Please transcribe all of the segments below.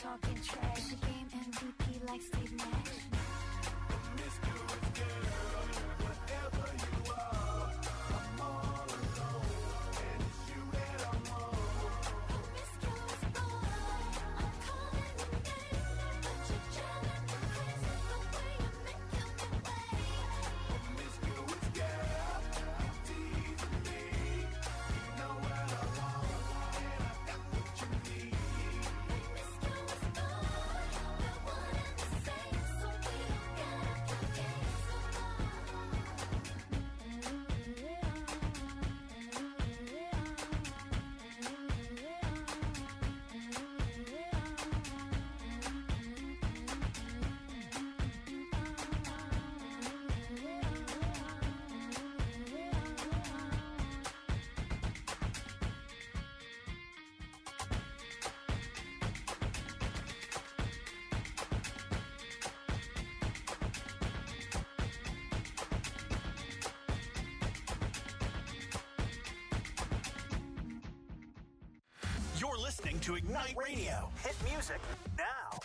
talking trash. She game MVP like Steve Nash. Promiscuous girl, whatever you are, I'm all alone, and it's you that I'm on. Promiscuous boy, I'm calling your name, but you're driving me crazy the way you make your way. Promiscuous girl, you're teasing me. You know what I want, and I got what you need. Promiscuous boy, we're one and the same, so we don't gotta play games no You're listening to Ignite Radio. Hit music now.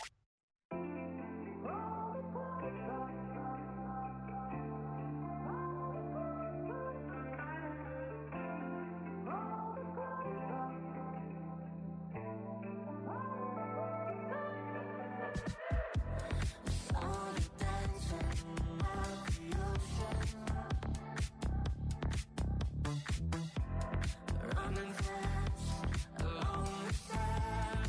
running fast along the sand.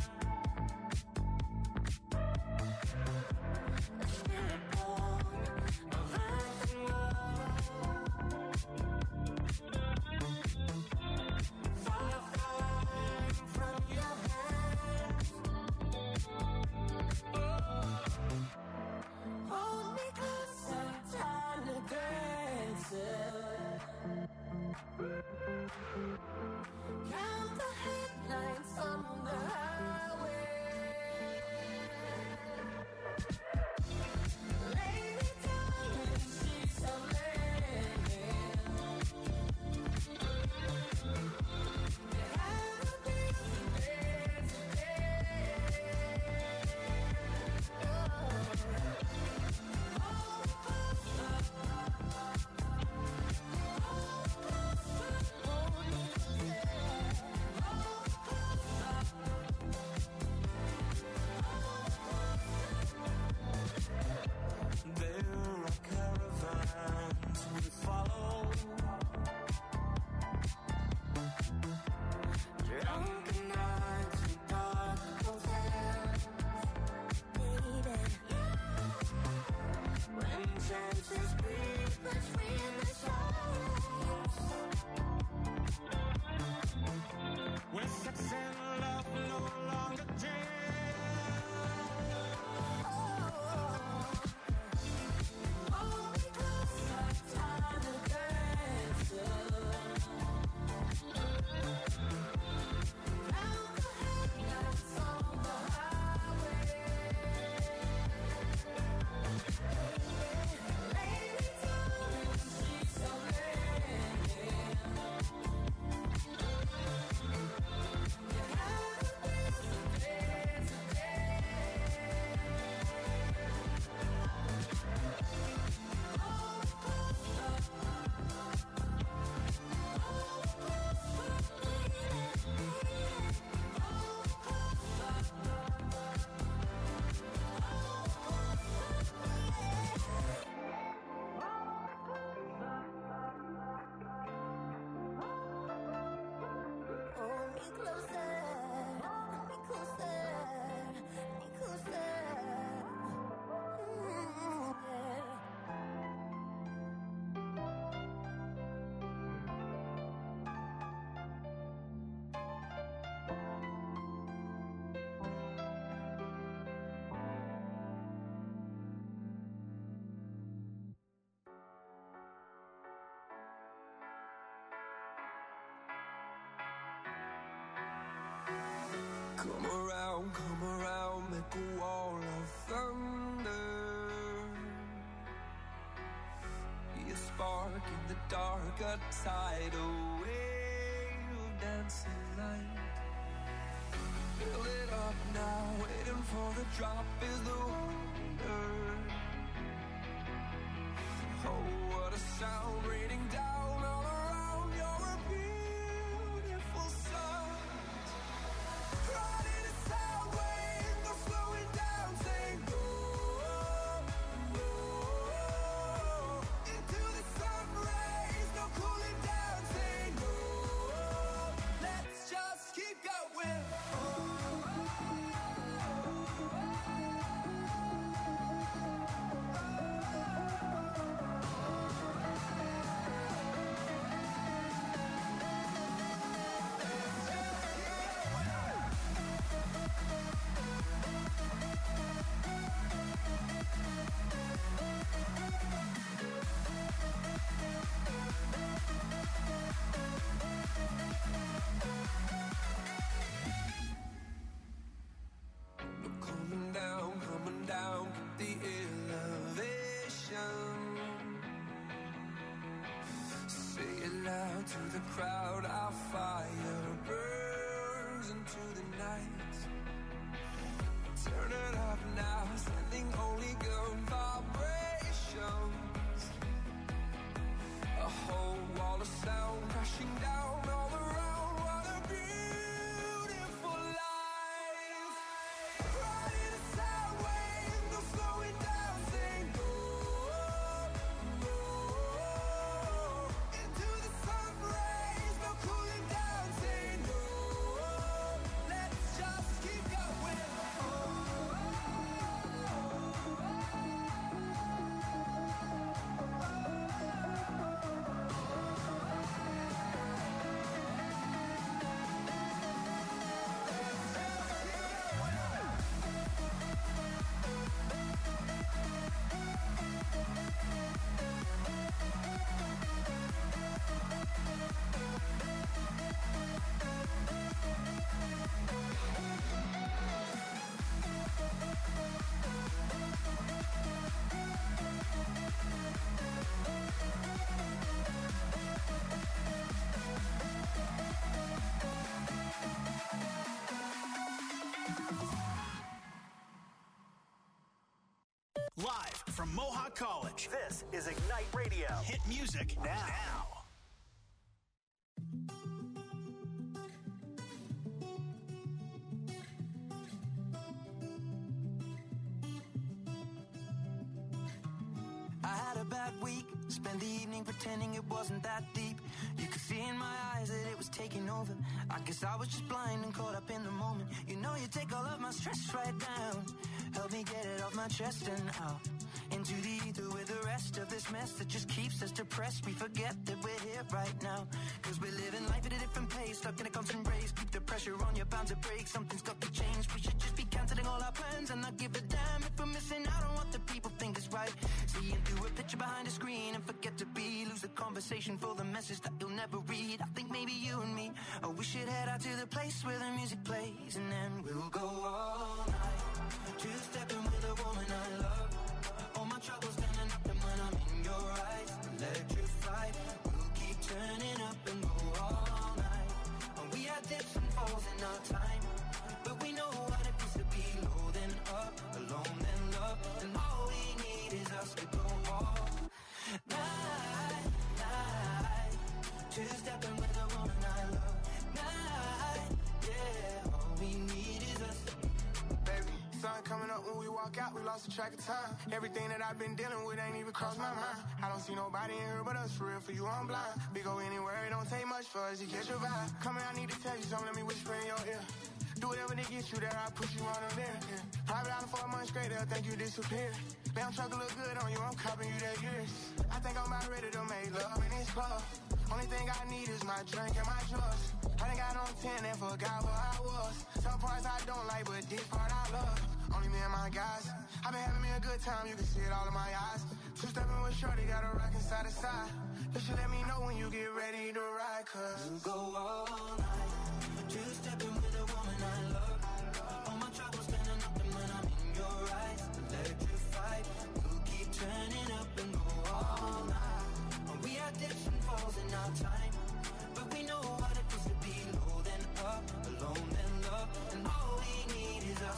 Come around, make a wall of thunder. Be a spark in the dark, a tidal wave of dancing light. Fill it up now, waiting for the drop is the wonder. Oh, what a sound raining down all around. You're a beautiful sight. Riding a sound wave, no slowing down, saying go, go. Into the sun rays, no cooling down, saying go. Let's just keep going. Coming down, keep the elevation. Say it loud to the crowd, our fire burns into the night. Turn it up now, sending only good vibrations. A whole wall of sound crashing down all around. What a beautiful life. Riding a sound wave, no slowing down, saying go, go. Into the sun rays, no cooling down, saying go. Let's just keep going. Live from Mohawk College, this is Ignite Radio. Hit music now. I had a bad week, spent the evening pretending it wasn't that deep. You could see in my eyes that it was taking over. I guess I was just blind and caught up in the moment. You know you take all of my stress right down. Help me get it off my chest and out into the ether with the rest of this mess that just keeps us depressed. We forget that we're here right now, cause we're living life at a different pace, stuck in a constant race. Keep the pressure on, you're bound to break. Something's got to change. We should just be cancelling all our plans and not give a damn if we're missing out on what the people think is right. Seeing through a picture behind a screen and forget to be. Lose the conversation for the message that you'll never read. I think maybe you and me, oh, we should head out to the place where the music plays, and then we'll go all night. Two-stepping with a woman I love. All my troubles standing up, and when I'm in your eyes, electrified. We'll keep turning up and go all night. And we had dips and falls in our time, but we know what it feels to be low then up, alone then love. And all we need is us to go all night, night. Two-stepping with a woman I love. Night, yeah. All we need is us. Baby, sun coming up when we walk out, we lost the track of time. Everything that I've been dealing with ain't even crossed my mind. I don't see nobody in here but us, for real, for you I'm blind. We go anywhere, it don't take much for us to catch your vibe. Come here, I need to tell you something, let me whisper in your ear. Do whatever to get you there, I'll push you on them there. Yeah. Private island for a month straight, they'll think you disappeared. Damn truck look good on you, I'm copping you that years. I think I'm about ready to make love in this club. Only thing I need is my drink and my drugs. I done got on 10 and forgot where I was. Some parts I don't like, but this part I love. Only me and my guys. I've been having me a good time, you can see it all in my eyes. Two-stepping with shorty, got a rockin' side to side. You should let me know when you get ready to ride, cause we'll go all night. Two-stepping with a woman I love. All my troubles standing up, and when I'm in your eyes, electrified. We'll keep turning up and go all night. And we had dips and falls in our time, but we know what it feels to be low then up, alone then love. And all we need is us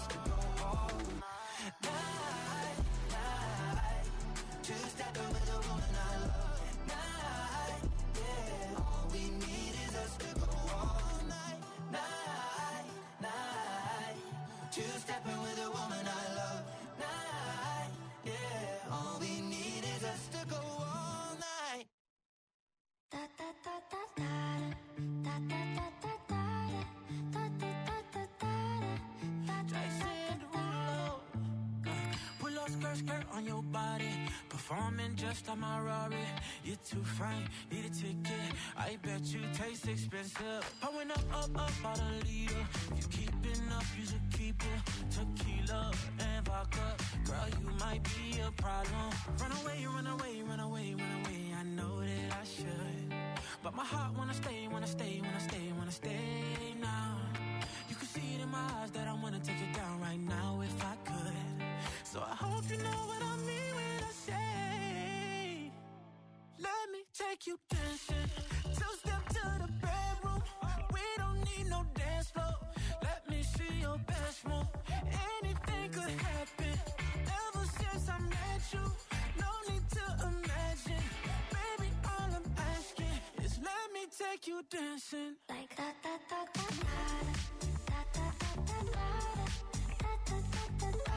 Two-stepping with a woman I love. Night, yeah. All we need is us to go all night. Da da da da da da da da da da da da da da da. Jason Derulo. Pull up skirt, skirt on your body. Performing just like my Rari. You're too fine, need a ticket. I bet you taste expensive. Pouring up, about a liter. If you keeping up, you should keep it. Tequila and vodka. Girl, you might be a problem. Run away, run away, run away, run away. I know that I should, but my heart wanna stay, wanna stay, wanna stay, wanna stay now. You can see it in my eyes that I wanna take it down right now if I could. So I hope you know what I mean when I say, let me take you dancing. Two-step to the bedroom. We don't need no dance floor. Let me see your best move. Anything could happen. Ever since I met you, no need to imagine. Baby, all I'm asking is let me take you dancing. Like da da da da da da da da da da da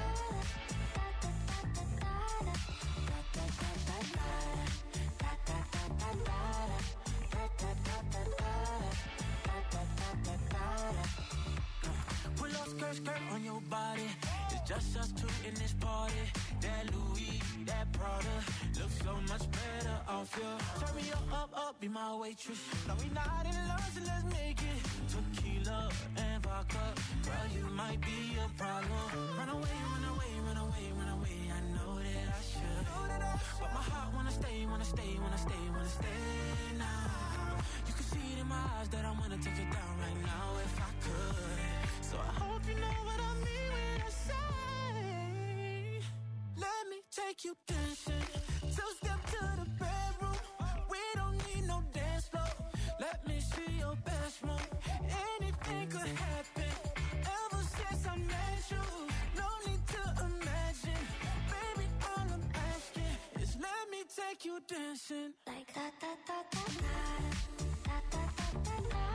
Pull up skirt, skirt on your body. It's just us two in this party. That Louis, that Prada looks so much better off you. Turn me up, be my waitress. No, we not in love, so let's make it. Tequila and vodka. Girl, you might be a problem. Run away, run away, run away, run away. I know that I should, but my heart wanna stay, wanna stay, wanna stay, wanna stay now. You can see it in my eyes that I wanna take it down right now if I could. So I hope you know what I mean when I say, let me take you dancing. Two-step to the bedroom. We don't need no dance floor. Let me see your best move. Anything could happen. Ever since I met you, no need to imagine. Baby, all I'm asking is let me take you dancing. like da da da da da da da da da da.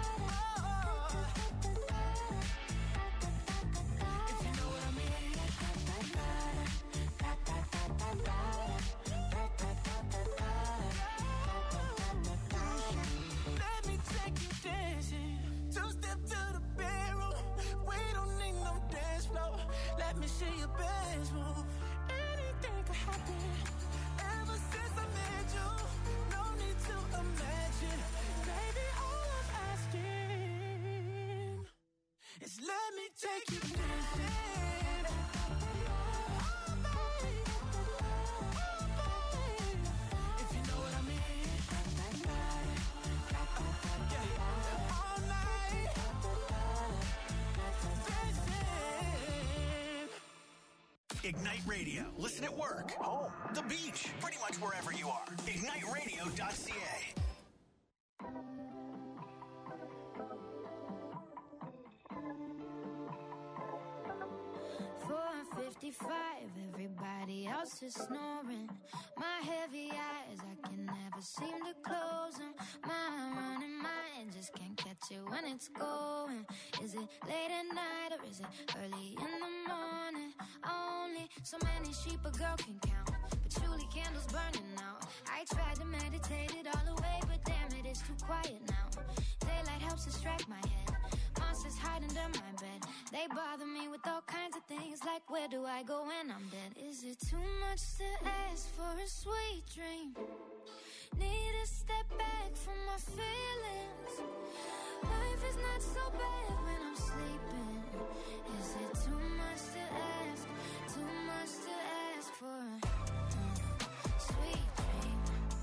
If you know what I mean. Let me take you dancing. Two-step to the bedroom. We don't need no dance floor. Let me see your best move. Anything could happen. Ever since I met you, no need to imagine. Baby, all I'm asking is let me take you dancing. If you know what I mean. Yeah, all night. Dancing. Ignite Radio. Listen at work, home, the beach, pretty much wherever you are. IgniteRadio.ca. 4:55, everybody else is snoring. My heavy eyes, I can never seem to close them. My running mind just can't catch it when it's going. Is it late at night or is it early in the morning? Only so many sheep a girl can count. Patchouli candles burning out. I tried to meditate it all away, but damn it, it's too quiet now. Daylight helps distract my head. Monsters hide under my bed. They bother me with all kinds of things, like where do I go when I'm dead? Is it too much to ask for a sweet dream? Need to step back from my feelings. Life is not so bad when I'm sleeping. Is it too much to ask? Too much to ask for a sweet dream?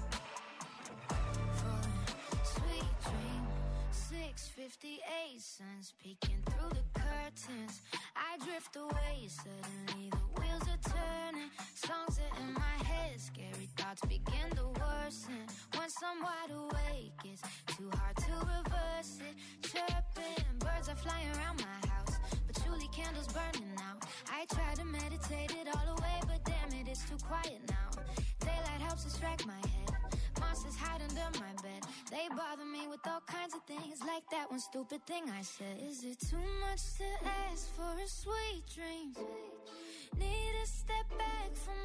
For a sweet dream. 6:58, sun's peeking through the curtains. I drift away, suddenly the wheels are turning. Songs are in my head, scary thoughts begin to worsen. Once I'm wide awake, it's too hard to reverse it. Chirping, birds are flying around my house. Patchouli candles burning out. I try to meditate it all away, but damn it, it's too quiet now. Daylight helps distract my head. Monsters hide under my bed. They bother me with all kinds of things, like that one stupid thing I said. Is it too much to ask for a sweet dream?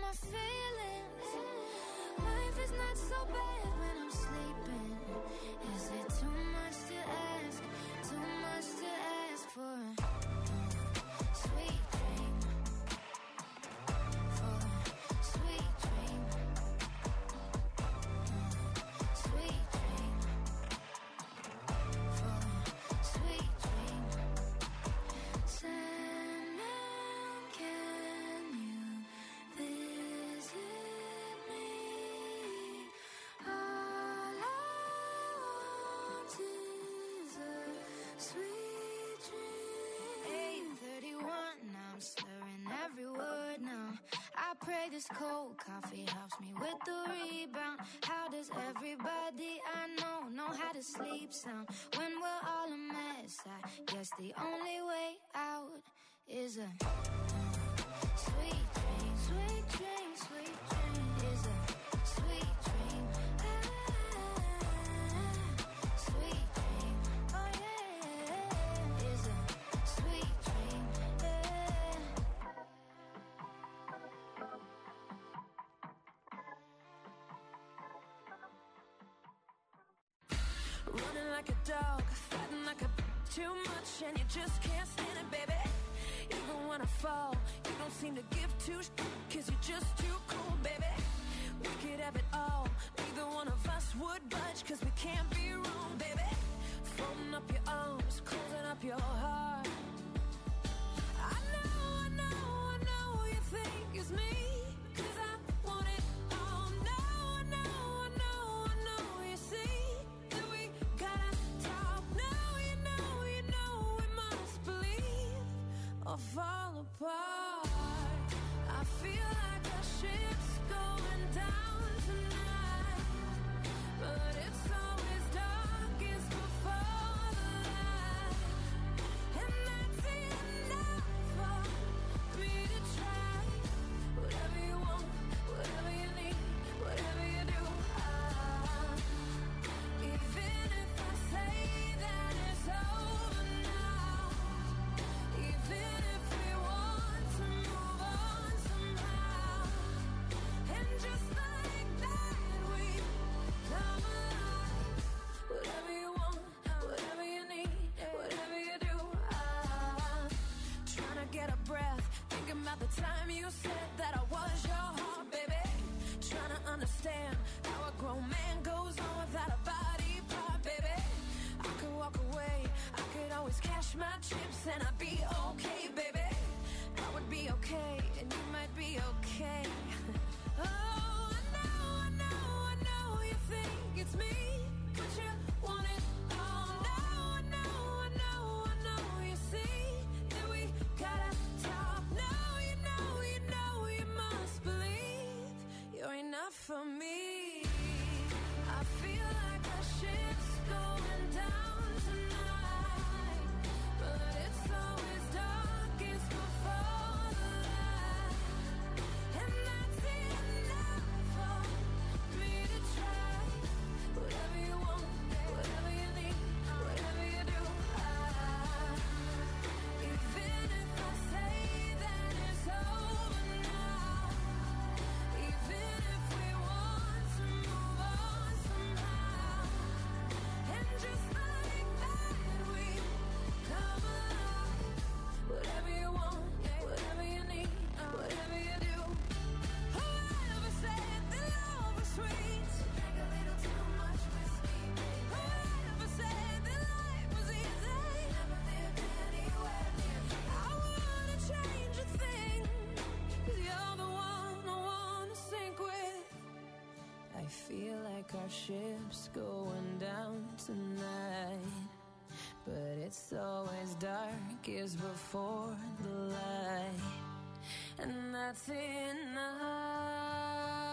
my feelings. Life is not so bad when I'm sleeping. Is it too much to ask? Too much to ask for a sweet dream? For a sweet dream. Sweet dream. For a sweet dream. Sandman, can you visit me? All I want is a sweet dream. 8:31, now I'm slurring every word now. I pray this cold coffee helps me with the rebound. How does everybody I know how to sleep sound? When we're all a mess, I guess the only way out is a sweet dream. Sweet dream, sweet dream. Is a sweet dream. Sweet dream. Oh yeah. Is a sweet dream. Running like a dog, fighting like a too much, and you just can't stand it, baby. Even when I fall, you don't seem to give two cause you're just too cool, baby. We could have it all, neither one of us would budge, cause we can't be wrong, baby. Folding up your arms, closing up your heart. I know you think it's me, cause I want it all. No, I know, you see that we gotta talk. No, you know we must believe or fall apart. I feel like our ship's going down tonight, but it's always darkest before the light, and that's enough for me to try. Whatever you want, whatever you need, whatever you do, even if I say that it's over now, even if we want to move on somehow, and just like that we come alive. Whatever you want, whatever you need, whatever you do, trying to get a breath, thinking about the time you said that I was your heart, baby. Trying to understand how a grown man goes on without a body part, baby. I could walk away, I could always cash my chips and I'd be okay, baby. I would be okay, and you might be okay. Oh, I know you think it's me, but you want it all. No, I know, you see that we gotta talk. No, you must believe you're enough for me. I feel like our ship's going down tonight, but it's always darkest before the light, and that's enough for me to try. Whatever you want, whatever you need, whatever you do, even if I say that it's over now, even if we want to move on somehow, and just like that we come alive. Whatever you want, whatever you need, whatever you do. Whoever said that love was sweet? Drank a little too much whiskey, baby. Whoever said that life was easy? Never lived anywhere near you. I wouldn't change a thing, cause you're the one I wanna sink with. I feel like our ship's going down tonight, but it's always darkest before the light, and that's enough.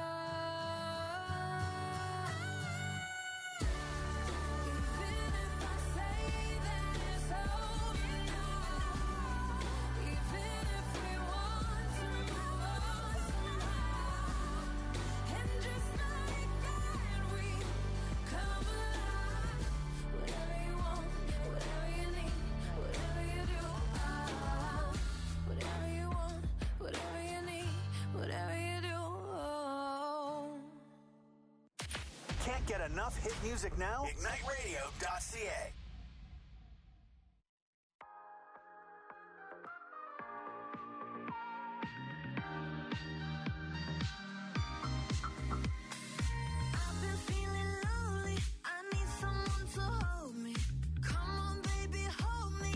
Even if I say that it's over now, even if we want to move on somehow, and just like that we come alive. Whatever you want, whatever you need, whatever you do, whatever you want, whatever you need, whatever you get enough hit music now? IgniteRadio.ca. I've been feeling lonely. I need someone to hold me. Come on, baby, hold me.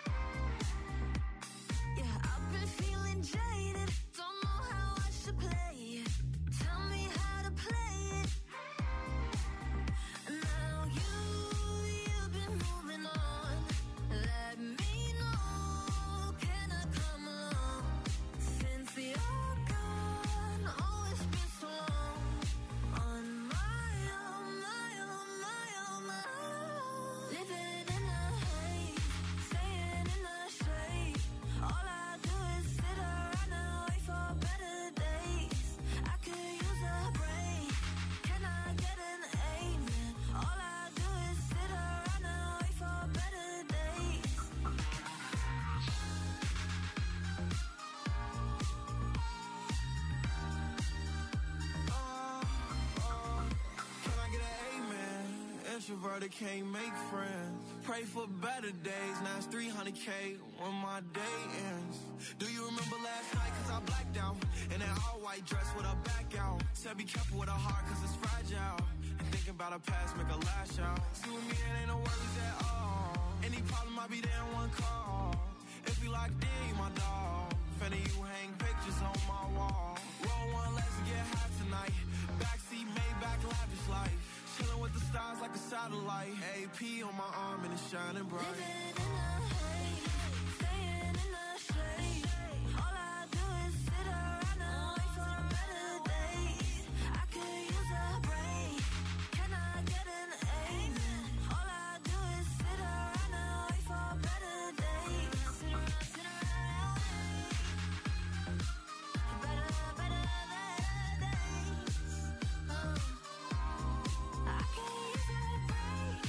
Yeah, I've been feeling jaded. Don't know how I should play it. Tell me how to play it. Now you've been moving on. Let me know. Can I come along? Since you're gone, oh, it's been so long. On my own, my own, my own, my own. Living in a haze, staying in the shade. All I do is sit around and wait for better days. I could use a break. Can I get an amen? All I do is sit around and wait for better days. Can I get an amen? Introverted can't make friends. Pray for better days. Now it's 300K when my day ends. Do you remember last night? Cause I blacked out. In an all white dress with a back out. Said be careful with a heart cause it's fragile. And thinking about a past make a lash out. See with me it ain't no worries at all. Any problem I'll be there in one call. If we locked in, you my dog. Fanny, you hang pictures on my wall. Roll one, let's get high tonight. Backseat, Maybach, lavish life. Chilling with the stars like a satellite. AP on my arm and it's shining bright. Living in a haze, staying in the shade. All I do is sit around and wait for better days. I could use a break. Can I get an amen? All I do is sit around and wait for better days. Sit around, better days. I could use a break.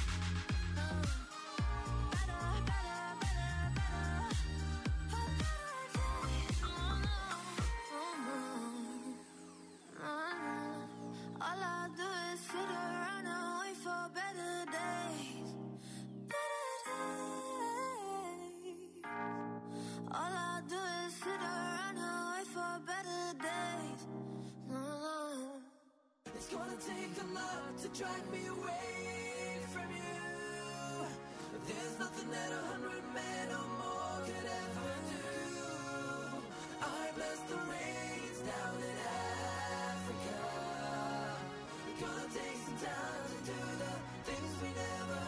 All I do is sit around and wait for better days. Better days. All I do is sit around and wait for better days. It's gonna take a lot to drive me away from you. There's nothing that 100 men or more could ever do. I bless the rains down in Africa. We're gonna take some time to do the things we never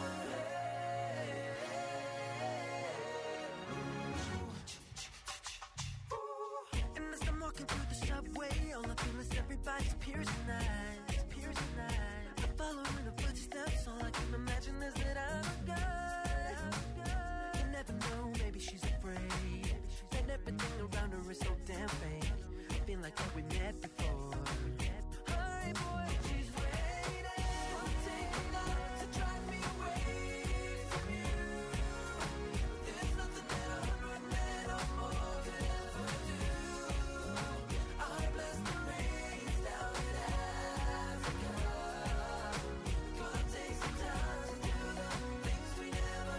had. And as I'm walking through the subway, all I feel is everybody's piercing eyes, piercing eyes. I'm following the footsteps, all I can imagine is that I'm a guy. You never know, maybe she's afraid. And everything around her is so damn fake. I feel like that we met before. Hi boy, she's waiting. Gonna take a lot to drive me away from you. There's nothing that 100 men or more could ever do. I bless the rains down in Africa. Gonna take some time to do the things we never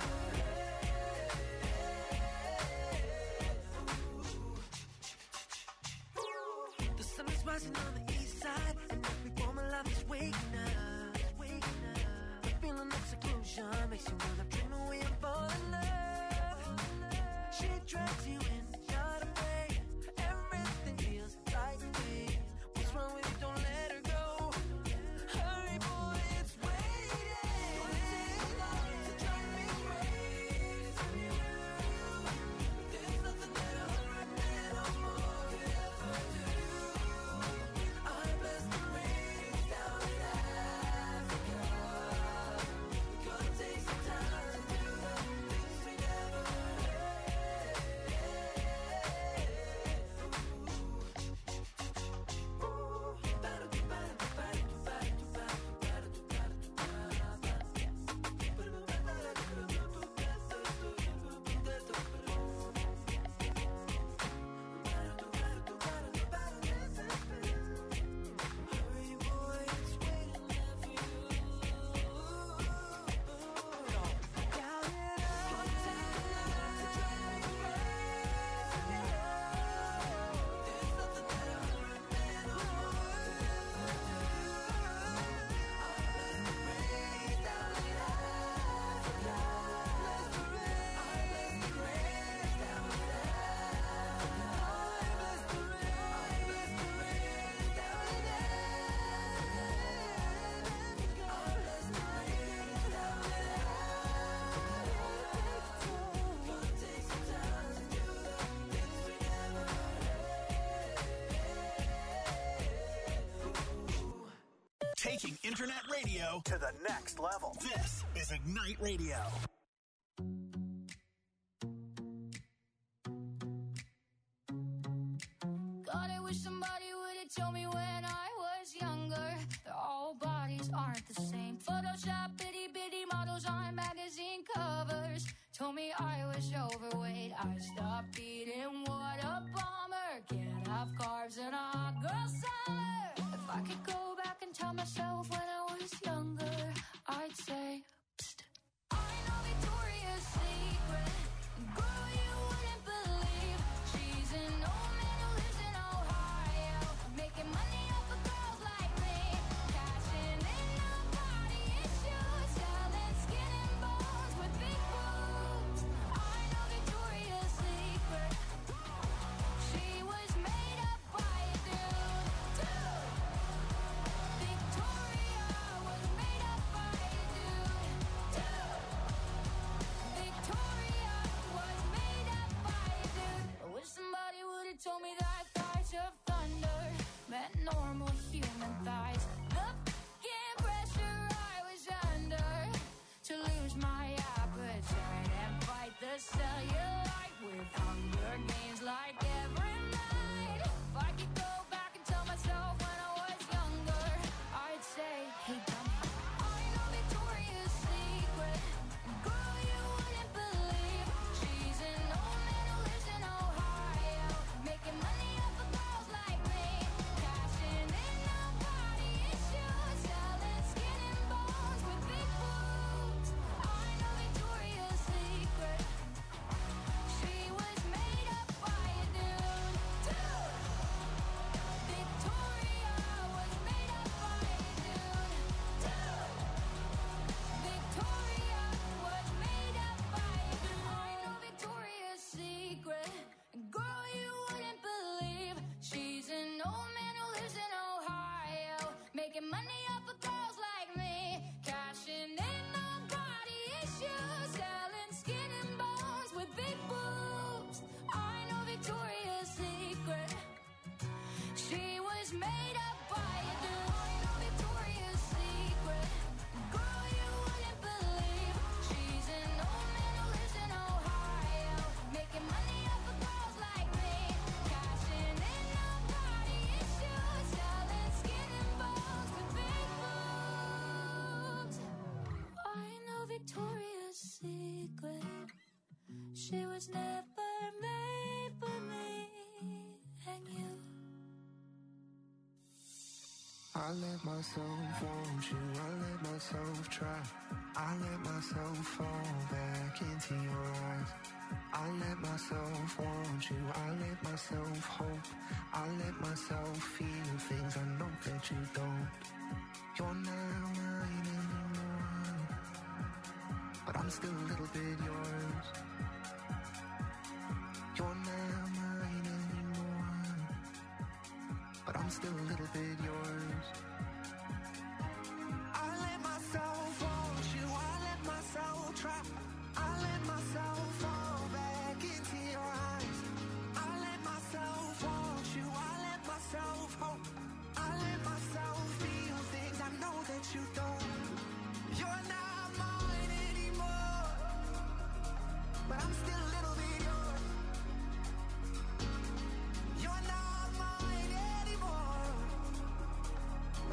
had. The sun is rising on the east side, and every woman life is waking up, waking up. The feeling of seclusion makes you wanna dream away and fall in love. She drags you in, not afraid. Everything feels like me. What's wrong with you? Don't let her go. Hurry, boy, it's waiting. Gonna take a lot to drive me away from you. There's nothing that 100 men or more could ever do. I bless the rains down in Africa. Gonna take some time taking internet radio to the next level. This is Ignite Radio. God, I wish somebody would have told me when I was younger that all bodies aren't the same. Photoshop bitty bitty models on magazine covers told me I was overweight. I stopped eating, what a bummer. Can't have carbs in a hot girl summer. If I could go back and tell myself when I was younger, I'd say, psst. I know Victoria's Secret. Girl, you wouldn't believe she's an old man who lives in Ohio, making money off of girls like me, cashing in on body issues, selling skin and bones with big boobs. I know Victoria's Secret. She was made up by a dude. Victoria was made up by a dude. Victoria was made up by a dude. I wish somebody would have told me that thighs of thunder meant normal human thighs. The fucking pressure I was under to lose my appetite and fight the cellulite with Hunger Games like every night. If I could go back and tell myself when I was younger, I'd say, hey dummy, I know Victoria's Secret. Girl, you wouldn't believe she's an old man who lives in Ohio, making money off of girls like me, cashing in on body issues, selling skin and bones with big boobs. I know Victoria's Secret. She was made up by a dude. Victoria was made up by a dude. Victoria was made up by a dude. I know Victoria's Secret. Girl, you wouldn't believe she's an old man who lives in Ohio, making money off of girls like me, cashing in on body issues, selling skin and bones with big boobs. I know Victoria's Secret. She was made up by a dude. I know Victoria's Secret. Girl, you wouldn't believe she's an old man who lives in Ohio, making money off of girls like me, cashing in on body issues, selling skin and bones with big boobs. I know Victoria's Secret. She was never made for me and you. I let myself want you, I let myself try. I let myself fall back into your eyes. I let myself want you, I let myself hope. I let myself feel things I know that you don't. You're not mine anymore, but I'm still a little bit yours. You're not mine anymore, but I'm still a little bit yours. I let myself want you, I let myself try. I let myself fall back into your eyes. I let myself want you, I let myself hope. I let myself feel things I know that you don't. You're not mine anymore, but I'm still a little bit yours. You're not mine anymore,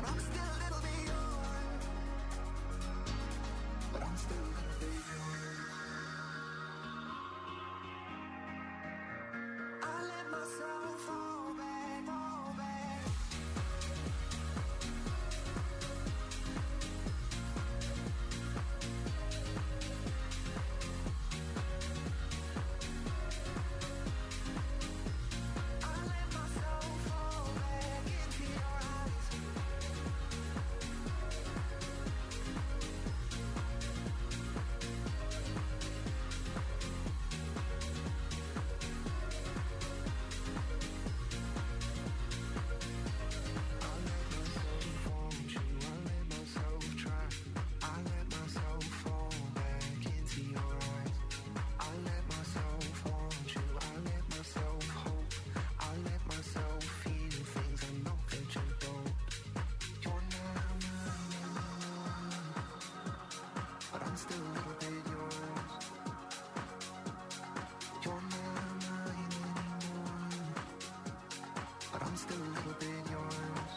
still a little bit yours.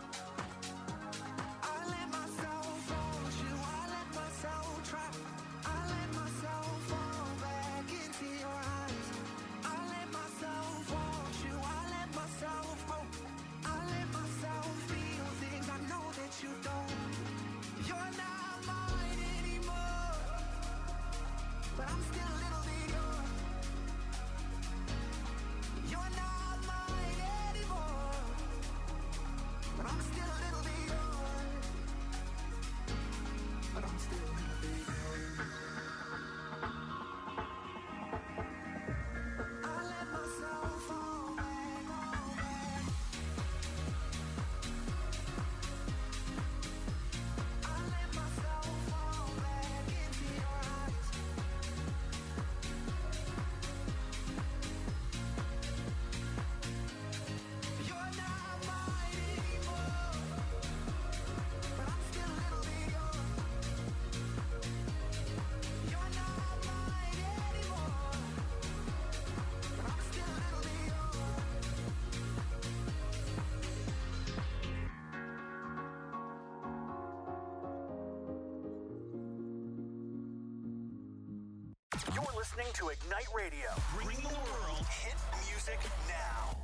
I let myself want you, I let myself try. I let myself fall back into your eyes. I let myself want you, I let myself go. I let myself feel things I know that you don't. You're not mine anymore, but I'm still a little bit yours. You're not mine anymore, but I'm still a little bit yours. But I'm still a little bit yours. I let myself fall back, fall back. I let myself fall back into your eyes. You're not mine anymore, but I'm still a little bit yours. You're not mine anymore, but I'm still a little bit yours. You're listening to Ignite Radio. Bring the world hit music now.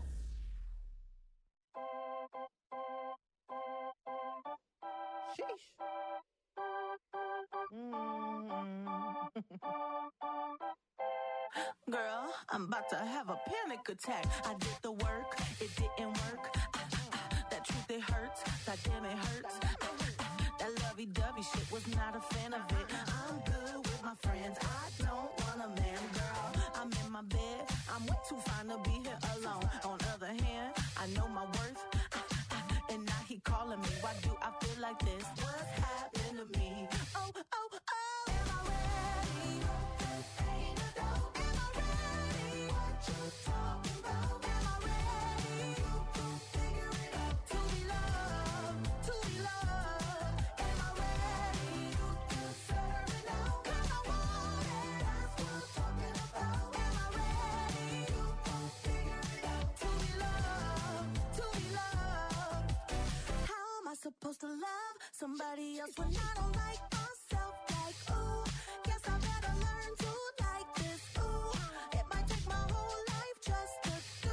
Girl, I'm about to have a panic attack. I did the work, it didn't work. That truth, it hurts. That damn, it hurts. That lovey-dovey shit was not a fan of it. I'm good with my friends. I don't want a man, girl. I'm in my bed. I'm way too fine to be here alone. On the other hand, I know my worth. And now he calling me. Why do I feel like this? What's happened to me? Oh, oh, oh. Am I ready? Ain't a doubt. Am I ready? What you talking about? Am I ready? Figure it out. To be loved. To be loved. Am I ready? You deserve it now. 'Cause I want it. That's what I'm talking about. Am I ready? You figure it out. To be loved. To be loved. How am I supposed to love somebody else when I don't like myself? Like, ooh, guess I better learn to like this. Ooh, it might take my whole life just to do.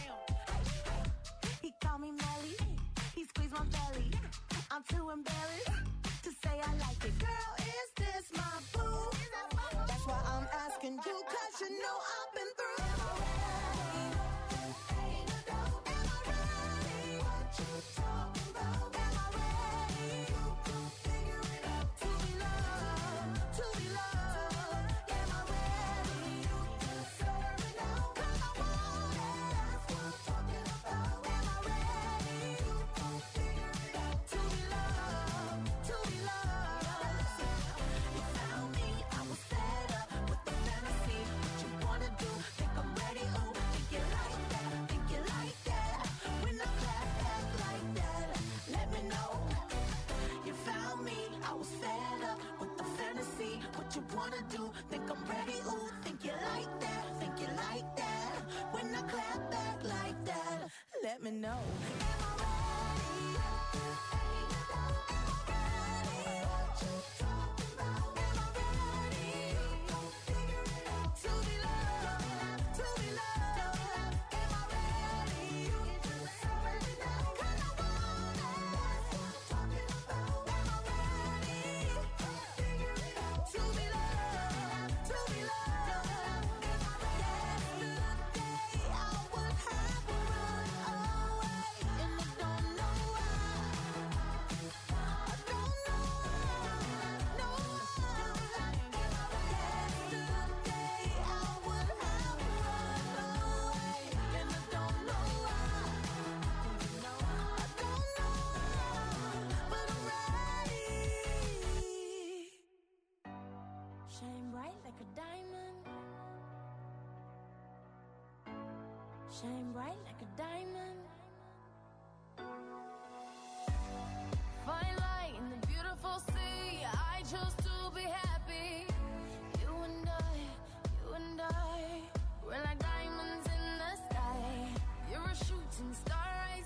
He called me Melly, he squeezed my belly. I'm too embarrassed to say I like it. Girl, is this my boo? That's why I'm asking you, 'cause you know I've been through. Am I ready? Ain't a doubt. Am I ready? What you talking about? Am I ready? You figure it out. To be loved. To be loved. Am I ready? You deserve it now. 'Cause I want it. That's what I'm talking about. Am I ready? You figure it out. To be loved. To be loved. You found me. I was fed up with the fantasy. What you wanna do? Think I'm ready? Ooh, think you like that? Think you like that? When I clap back like that, let me know. You found me. I was fed up with the fantasy. What you wanna do? Think I'm ready? Ooh, think you like that? Think you like that? When I clap back like that, let me know. Am I ready? Ain't a doubt. Am I ready? What you talking about? Am I ready? Figure it out. To be loved. To be loved. Am I ready? You deserve it now. 'Cause I want it. That's what I'm talking about. Am I ready? Figure it out. To be loved. To be loved. Am I ready? Yesterday I would have run away, and I don't know why. I don't know why. No. Yesterday I would have run away, and I don't know why. I don't know, but I'm ready. Shine bright like a diamond. Shine bright like a diamond. Find light in the beautiful sea. I chose to be happy. You and I, we're like diamonds in the sky. You're a shooting star, I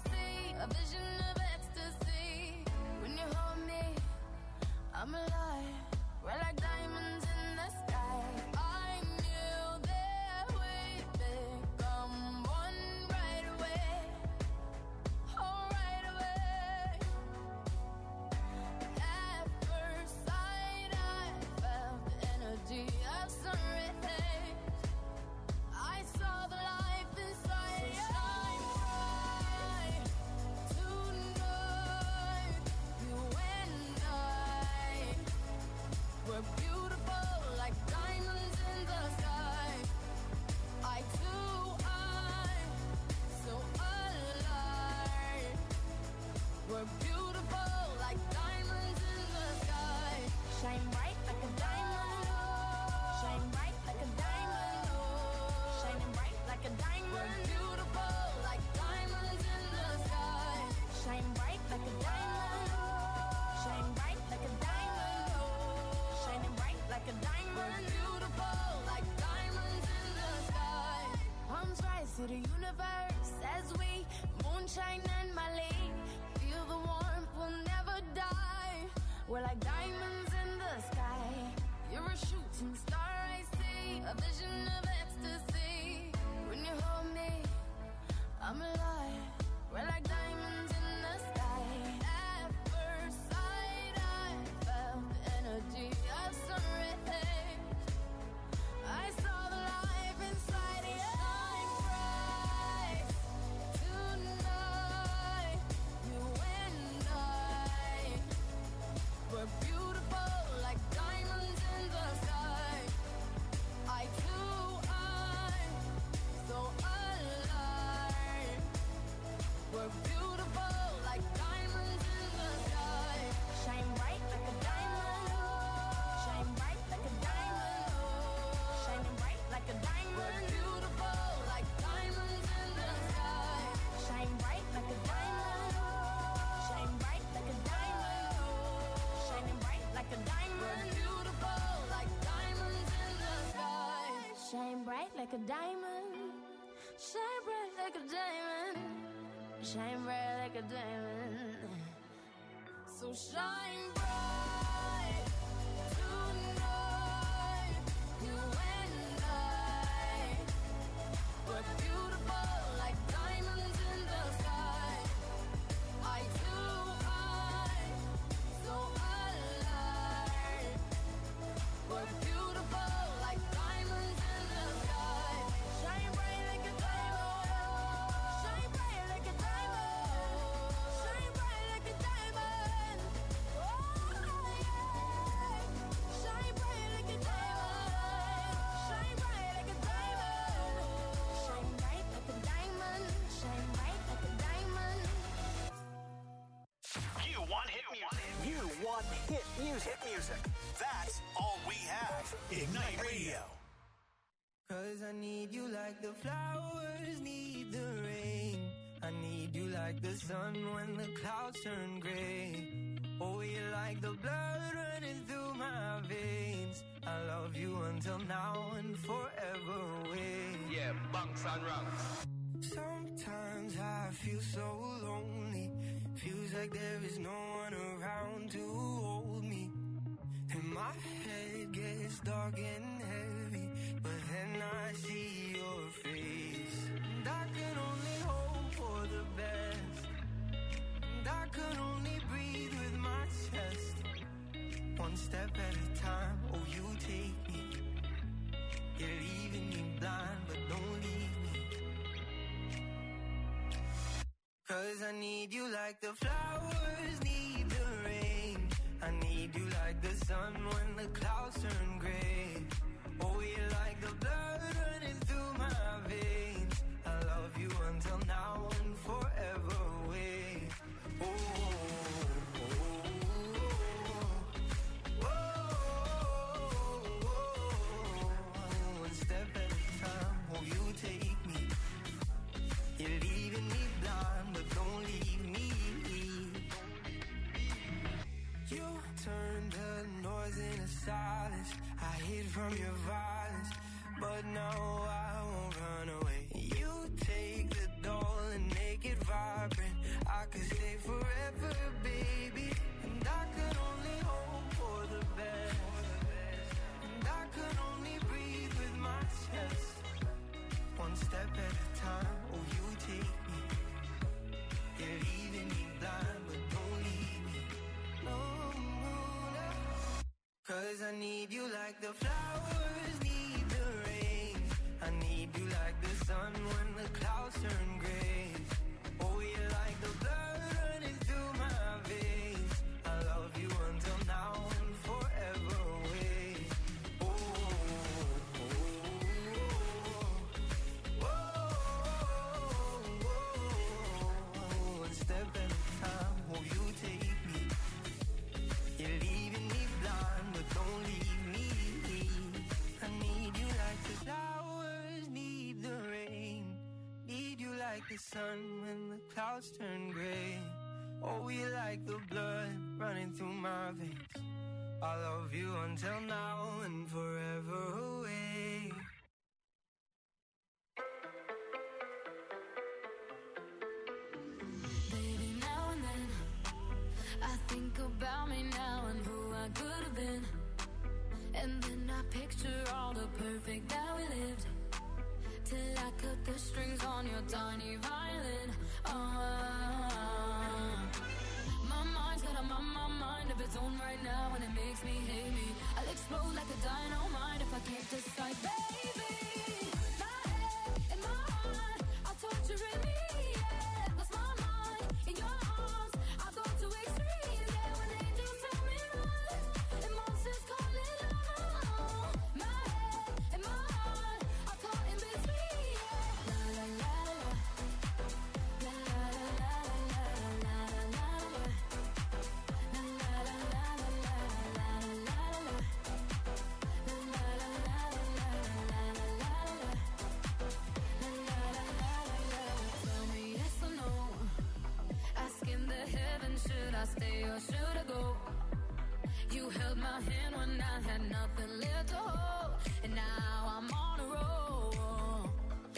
universe as we moonshine and Mali. Feel the warmth, we'll never die. We're like diamonds in the sky. You're a shooting star, I see. A vision of ecstasy. When you hold me, I'm alive. We're like diamonds in the sky. At first sight, I felt the energy of sun rays. I saw the life inside you shine bright tonight. You and I were beautiful like diamonds in the sky. I too, I'm so alive. We're beautiful like diamonds in the sky. Shine bright like a diamond. Shine bright like a diamond. Shining bright like a diamond. We're beautiful like diamonds in the sky. Shine bright like a diamond. Shine bright like a diamond. Shining bright like a diamond. We're beautiful like diamonds in the sky. Shine bright like a diamond. Shine bright like a diamond. Shine bright like a diamond. So shine bright tonight. You and I were beautiful like diamonds in the sky. I too, I'm so alive. We're beautiful like diamonds in the sky. Shine bright like a diamond. Shine bright like a diamond. Shine bright like a diamond. Oh yeah. Shine bright like a diamond. Shine bright like a diamond. Shine bright like a diamond. Shine bright like a diamond. You want hit music. You want hit music. Hit music. That's all we have. Ignite Radio. 'Cause I need you like the flowers need the rain. I need you like the sun when the clouds turn gray. Oh, you're like the blood running through my veins. I love you until now and forever away. Yeah, bunks and rungs. Sometimes I feel so lonely. Feels like there is no one around to hold me. And my head gets dark and heavy, but then I see your face. And I can only hope for the best. And I can only breathe with my chest. One step at a time, oh you take me. You're leaving me blind, but don't leave me. 'Cause I need you like the flowers need the rain. I need you like the sun when the clouds turn gray. Oh, you're like the blood running through my veins. I love you until now and forever away. Oh, oh, oh, oh, oh. One step at a time, oh, you take me. You're leaving me blind, but don't leave me. You turn the noise into silence. I hid from your violence, but no, I won't run away. You take the doll and make it vibrant. I could stay forever, baby. And I can only hope for the best. And I can only breathe with my chest. One step at a time, oh you take me. You're leaving me blind, but don't leave me. No, no, no. 'Cause I need you like the flowers need the rain. I need you like the sun when the clouds turn gray. Oh, you're like the blood running through my veins. I love you until now and forever away. Oh, oh, oh, oh, oh, oh. One step at a time, oh, you take me. You're leaving me blind, but don't leave me. I need you like the flowers need the rain. Need you like the sun when the clouds turn gray. Oh, you like the blood running through my veins. I love you until now and forever away. I think about me now and who I could have been. And then I picture all the perfect that we lived. Till I cut the strings on your tiny violin. My mind's got a mind of its own right now, and it makes me hate me. I'll explode like a dynamite if I can't decide, baby. My head and my heart are torturing me. Yeah, lost my mind in your arms. I'll go to extremes. Yeah, when angels tell me run and monsters call it love. My head and my heart are caught in between. Yeah, la la la la la la la la la la la. Should I stay or should I go? You held my hand when I had nothing left to hold, and now I'm on a roll.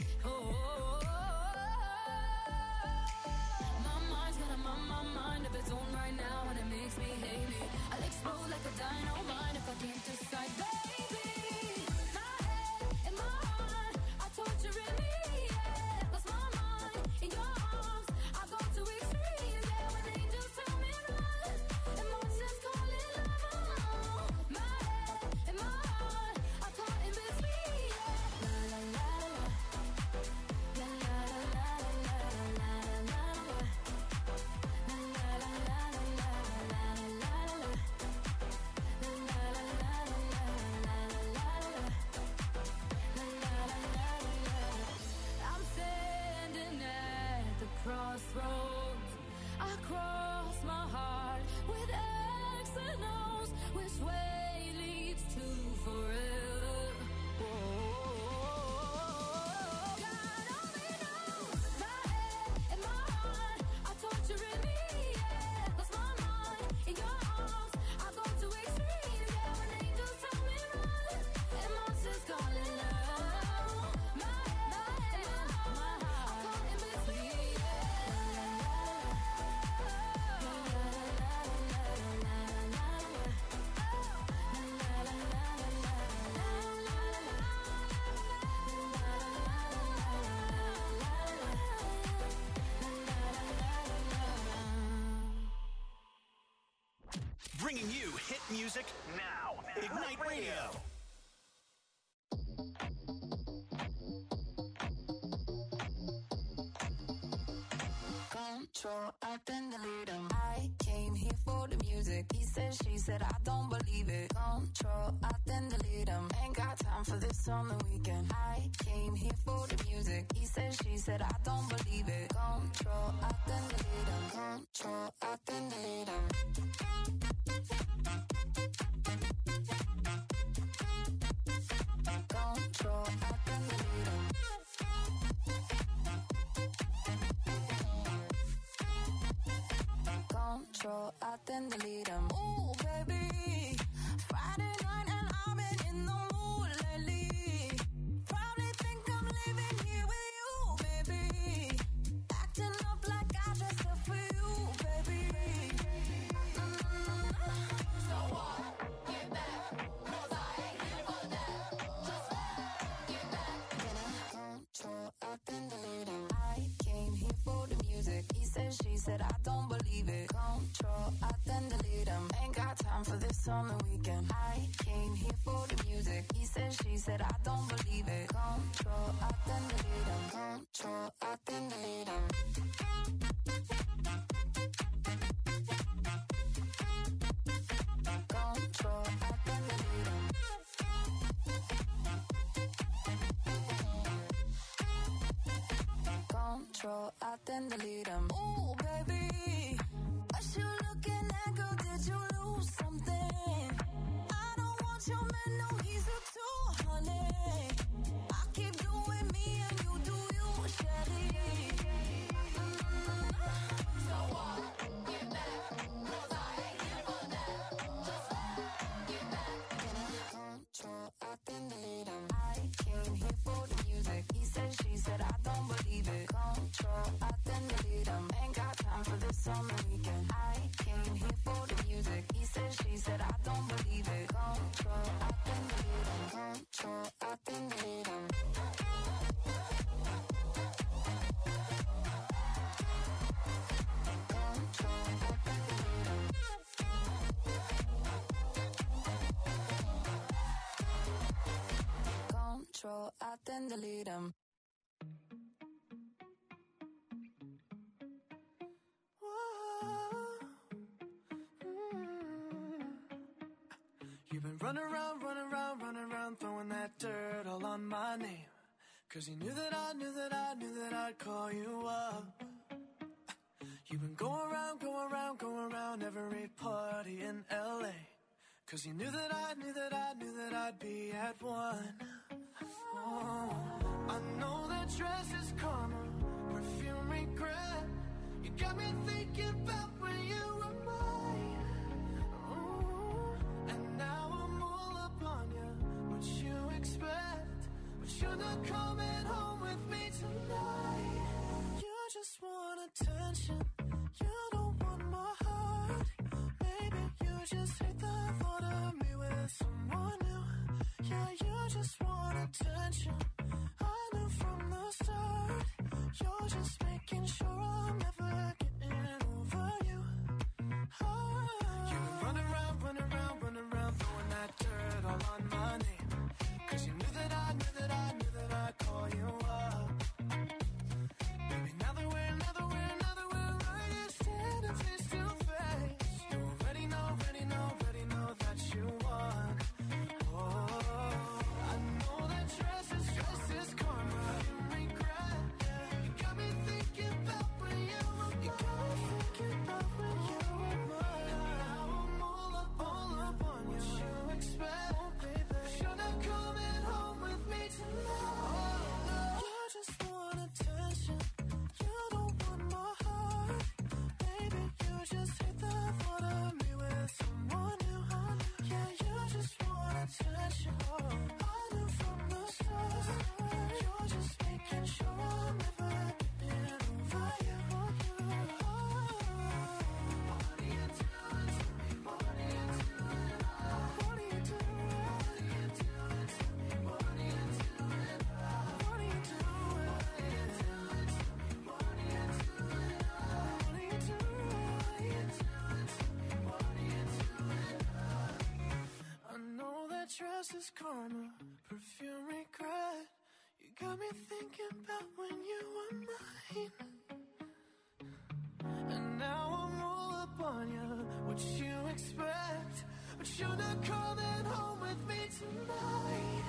My mind's got a mind of its own right now, and it makes me hate me. I'll explode like a dynamite if I can't decide, baby. My head and my heart are torturing me. Yeah, lost my mind in your arms. I go to extremes. Yeah, when angels tell me run and monsters call it love. My head and my heart are caught in between. Yeah, la la la la la la la la la la la. I'm standing at the crossroads. I cross my heart with X and O's. Which way leads to forever? God only knows. My head and my heart are torturing me. Yeah, lost my mind in your arms. I go to extremes. Yeah, when angels tell me run and monsters call it love. My head and my heart are caught in between. Bringing you hit music now. Ignite Radio. Control, I then delete him. I came here for the music. He said, she said, I don't believe it. Control, I then delete him. Ain't got time for this on the weekend. I came here for the music. He said, she said, I don't believe it. Control, I then delete him. Control, I then delete him. Control, I then delete him. Control, I then delete him. Ooh, baby, Friday night and I've been in the mood lately. Probably think I'm living here with you, baby. Acting up like I dressed up for you, baby. So what? Get back, 'cause I ain't here for that. Just get back. Control, I then delete him. I came here for the music. He said, she said, I don't believe it. Control, I then delete him. Ain't got time for this on the weekend. I came here for the music. He said, she said, I don't believe it. Control, I then delete him. Control, I then delete him. Control, I then delete him. Control, I then delete him. Ooh, baby, what you looking at, girl? Did you lose something? I don't want your man, no, he's a 200. I keep doing me and you do you, Shelly. So what? Get back, 'cause I ain't here for that. Just get back. Control, I then delete him. I came here for the music. He said, she said, I don't believe it. Control, I then delete him. Ain't got time for this on the weekend. I came here then delete them. You've been running around, throwing that dirt all on my name. 'Cause you knew that I'd call you up. You've been going around every party in LA. 'Cause you knew that I'd be at one. Oh, I know that dress is karma, perfume regret. You got me thinking about when you were mine. Oh, and now I'm all up on you. What you expect? But you're not coming home with me tonight. You just want attention. You don't want my heart. Maybe you just hate the thought of me with someone new. Yeah, you just want attention. I knew from the start. You're just making sure I'm never getting over you. Oh. You've been running around, throwing that dirt all on my name. 'Cause you knew that I'd call you up. Baby, now that we're right here standing face to face, you already know that you won. Oh, I know that dress is karma, you regret. You got me thinking about when you were mine. Now I'm all up on you. What you expect? Oh, baby, you're not coming home with me tonight. You just want attention. You don't want my heart. Baby, you just hate the thought of me with someone new. Yeah, you just want attention. I knew from the start. You're just making sure I'm never getting over you. What are you doing to me? What are you doing? What are you doing to me? What are you doing? What are you doing? What are you doing? What are you doing? I know that dress is karma, perfume regret. You got me thinking about when you were mine. And now I'm all up on you. What you expect? But you're not coming home with me tonight.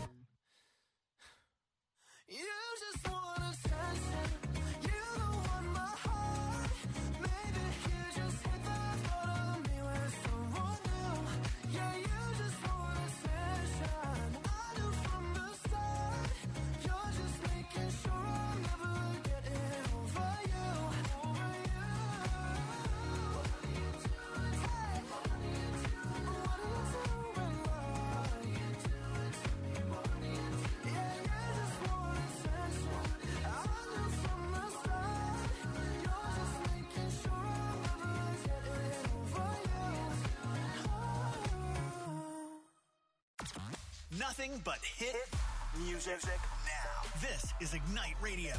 You just want attention. You don't want my heart. Maybe you just hate the thought of me with someone new. Yeah, you just want attention. I knew from the start. You're just making sure I'm never getting over you. What are you doing? Hey, what are you doing? What are you doing? What are you doing to me? What are you doing? Yeah, you just want attention. I knew from the start. You're just making sure I'm never getting over you. Nothing but hit music now. This is Ignite Radio.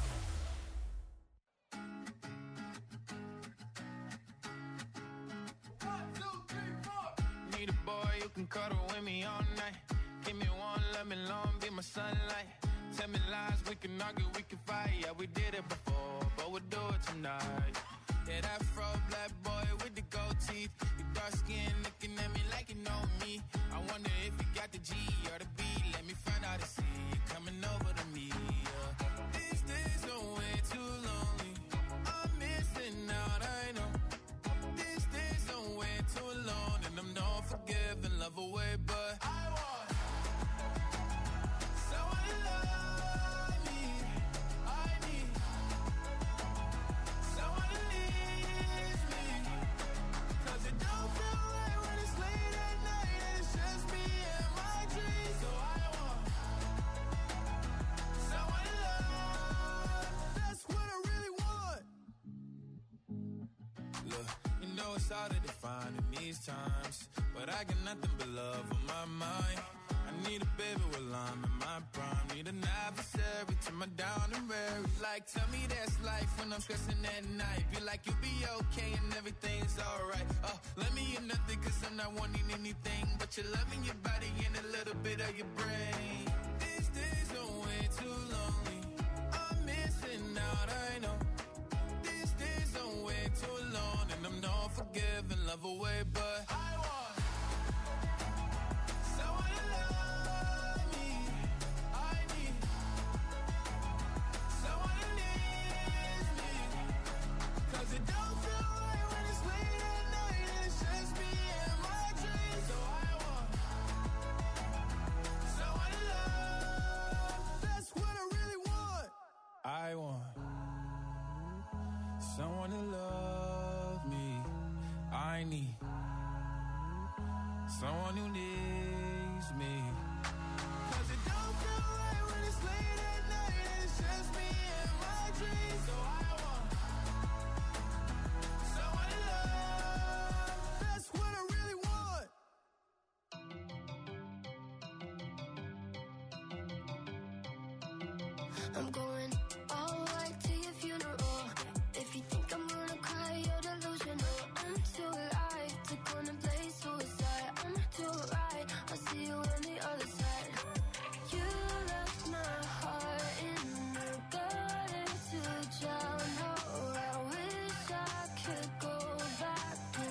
Need a boy who can cuddle with me all night. Give me one, let me long, be my sunlight. Tell me lies, we can argue, we can fight. Yeah, we did it before, but we'll do it tonight. Yeah, that fro black boy with the gold teeth. Your dark skin looking at me like you know me. I wonder if you got the G or the B. Let me find out and see you coming over to me. Yeah. These days are way too lonely. I'm missing out, I know. These days are way too alone, and I'm not forgiving, love away, but I want someone to love me. I need someone to leave me. 'Cause it don't feel right when it's late at night and it's just me and my dreams. So I want someone to love. That's what I really want. Look, you know it's hard to define in these times, but I got nothing but love on my mind. I need a baby while I'm in my prime. Need an adversary to my down and weary. Like, tell me that's life when I'm stressing at night. Be like, you'll be okay and everything's alright. Let me in nothing 'cause I'm not wanting anything but your love and your body and a little bit of your brain. These days are way someone to love me. I need someone who needs me. 'Cause it don't feel right when it's late at night and it's just me and my dreams. So I want someone to love. That's what I really want. I'm going all white to your funeral. If you think I'm gonna cry, you're delusional. I'm too alive to contemplate suicide. I'm too right, I'll see you on the other side. You left my heart in the gutter to drown. Oh, I wish I could go back in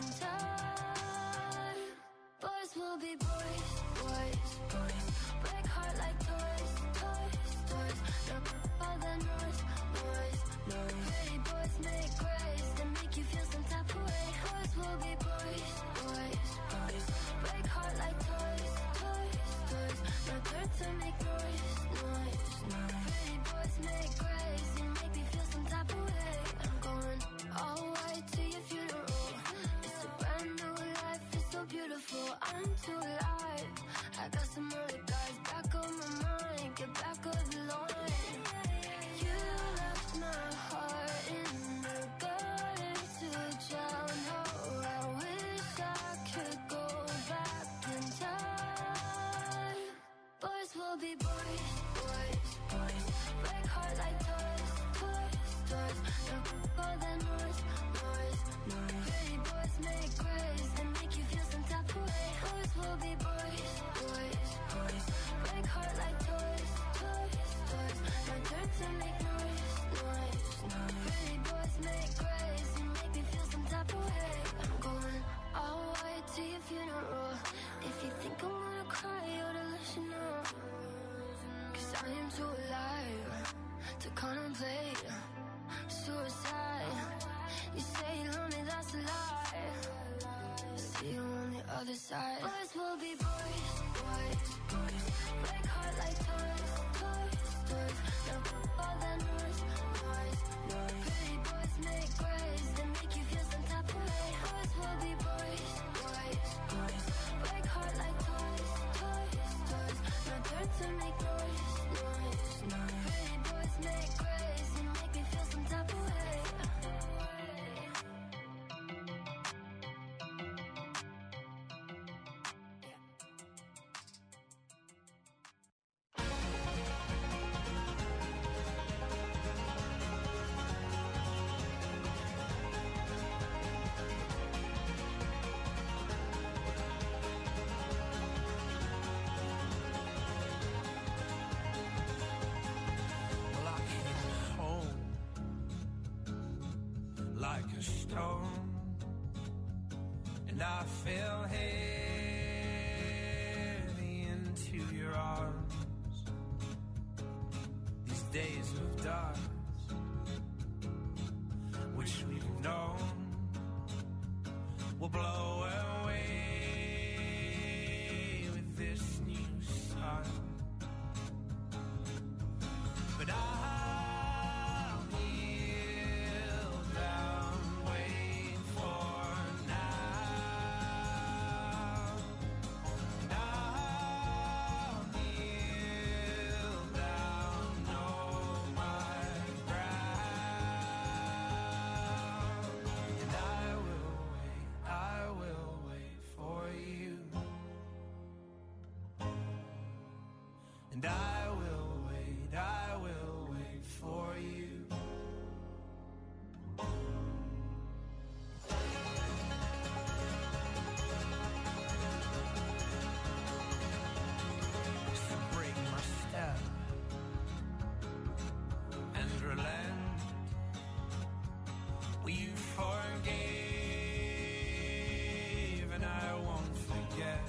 time. Boys will be boys, boys, boys. Break heart like toys, toys, toys. No, all the noise, noise, noise. Pretty boys make grace and make you feel some type of way. Boys will be boys, boys, boys. Break heart like toys, toys, toys. No turn to make noise, noise, noise. Pretty boys make grace and make me feel some type of way. I'm going all white to your funeral. It's a brand new life, it's so beautiful. I'm too alive. I got some other guys back on my mind. Get back on the line. You left my heart in the gutter to drown. Oh, I wish I could go back in time. Boys will be boys, boys, boys. Break heart like toys, toys, toys. No, all the noise, noise, noise. Pretty boys make grace and make you feel some type of way. Boys will be boys, boys, boys. Break heart like toys, toys, toys. No turn to make noise, noise, noise. Pretty boys make grace and make me feel some type of way. I'm going all white to your funeral. If you think I'm gonna cry, you're delusional. 'Cause I am too alive to contemplate suicide. You say you love me, that's a lie. See you on the other side. Boys will be boys, boys, boys. Break heart like toys, toys, toys. No, all the noise, noise, noise. Pretty boys make grace and make you feel some type of way. Boys will be boys, boys, boys. Break heart like toys, toys, toys. No turn to make noise, noise, noise. Pretty boys make grace and make me feel some type of way. Well, I came home like a stone, and I fell heavy into your arms. These days of dark, wish we'd have known, will blow away with this new sun. But I'll kneel down, wait for now. And I'll kneel down, know my ground. And I will wait for you. And I will wait for you. So break my step and relent. Well, you forgave and I won't forget.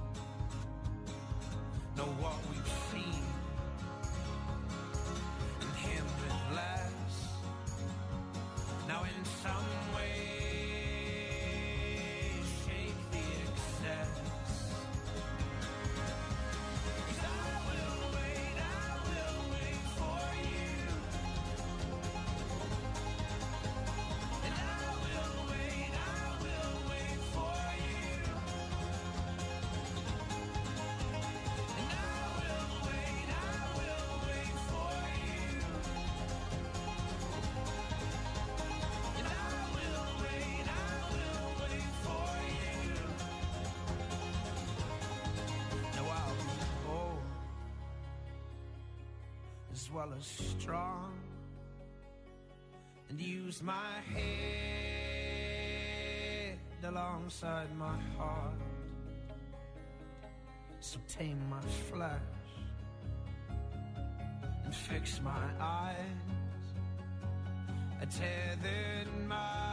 Know what we've seen and him with less. Now in some way, shape the excess. 'Cause I will wait for you. well as strong, and use my head alongside my heart. So tame my flesh and fix my eyes. I tethered my